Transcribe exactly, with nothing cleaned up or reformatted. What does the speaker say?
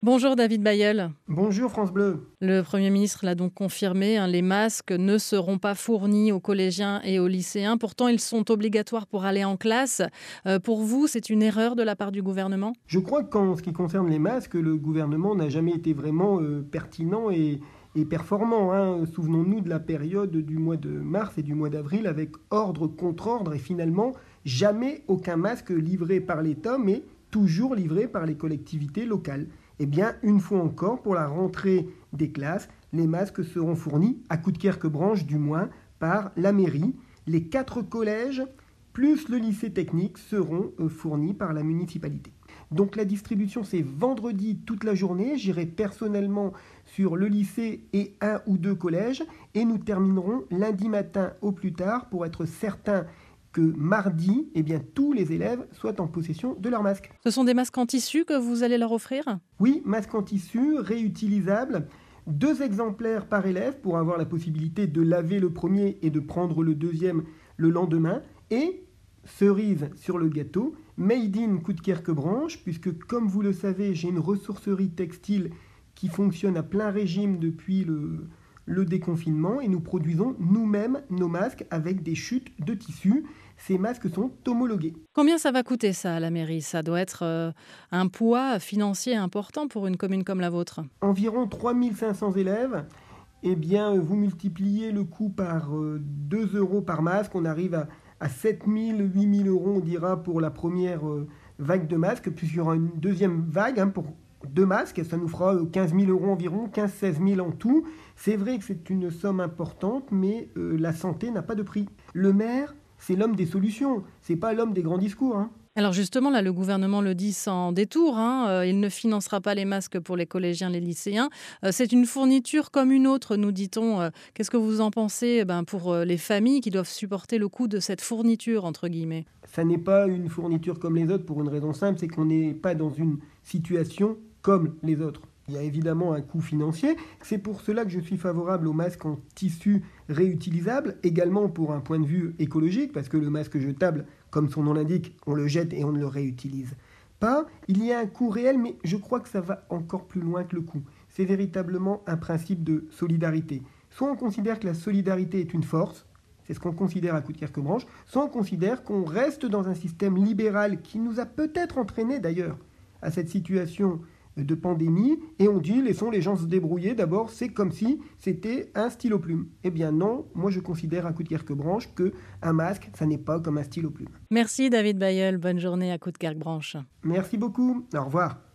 Bonjour David Bayeul. Bonjour France Bleu. Le Premier ministre l'a donc confirmé, hein, les masques ne seront pas fournis aux collégiens et aux lycéens. Pourtant, ils sont obligatoires pour aller en classe. Euh, pour vous, c'est une erreur de la part du gouvernement ? Je crois qu'en ce qui concerne les masques, le gouvernement n'a jamais été vraiment euh, pertinent et, et performant. Hein. Souvenons-nous de la période du mois de mars et du mois d'avril avec ordre contre ordre et finalement jamais aucun masque livré par l'État, mais toujours livré par les collectivités locales. Eh bien, une fois encore, pour la rentrée des classes, les masques seront fournis, à Coudekerque-Branche du moins, par la mairie. Les quatre collèges, plus le lycée technique, seront fournis par la municipalité. Donc la distribution, c'est vendredi toute la journée. J'irai personnellement sur le lycée et un ou deux collèges. Et nous terminerons lundi matin au plus tard pour être certain que mardi, eh bien, tous les élèves soient en possession de leur masque. Ce sont des masques en tissu que vous allez leur offrir ? Oui, masques en tissu, réutilisables. Deux exemplaires par élève pour avoir la possibilité de laver le premier et de prendre le deuxième le lendemain. Et, cerise sur le gâteau, Made in Coudekerque-Branche, puisque comme vous le savez, j'ai une ressourcerie textile qui fonctionne à plein régime depuis le, le déconfinement et nous produisons nous-mêmes nos masques avec des chutes de tissu. Ces masques sont homologués. Combien ça va coûter ça à la mairie ? Ça doit être euh, un poids financier important pour une commune comme la vôtre. Environ trois mille cinq cents élèves. Eh bien, vous multipliez le coût par euh, deux euros par masque. On arrive à, à sept mille, huit mille euros, on dira, pour la première euh, vague de masques. Puis il y aura une deuxième vague hein, pour deux masques. Ça nous fera euh, quinze mille euros environ, quinze à seize mille en tout. C'est vrai que c'est une somme importante, mais euh, la santé n'a pas de prix. Le maire, c'est l'homme des solutions, c'est pas l'homme des grands discours. Hein. Alors justement, là, le gouvernement le dit sans détour, hein, euh, il ne financera pas les masques pour les collégiens, les lycéens. Euh, c'est une fourniture comme une autre, nous dit-on. Euh, qu'est-ce que vous en pensez ben, pour euh, les familles qui doivent supporter le coût de cette fourniture, entre guillemets ? Ça n'est pas une fourniture comme les autres pour une raison simple, c'est qu'on n'est pas dans une situation comme les autres. Il y a évidemment un coût financier. C'est pour cela que je suis favorable aux masques en tissu réutilisable, également pour un point de vue écologique, parce que le masque jetable, comme son nom l'indique, on le jette et on ne le réutilise pas. Il y a un coût réel, mais je crois que ça va encore plus loin que le coût. C'est véritablement un principe de solidarité. Soit on considère que la solidarité est une force, c'est ce qu'on considère à Coudekerque-Branche, soit on considère qu'on reste dans un système libéral qui nous a peut-être entraîné d'ailleurs à cette situation de pandémie, et on dit laissons les gens se débrouiller, d'abord c'est comme si c'était un stylo plume. Eh bien non, moi je considère à Coudekerque-Branche qu'un masque, ça n'est pas comme un stylo plume. Merci David Bayeul, bonne journée à Coudekerque-Branche. Merci beaucoup, au revoir.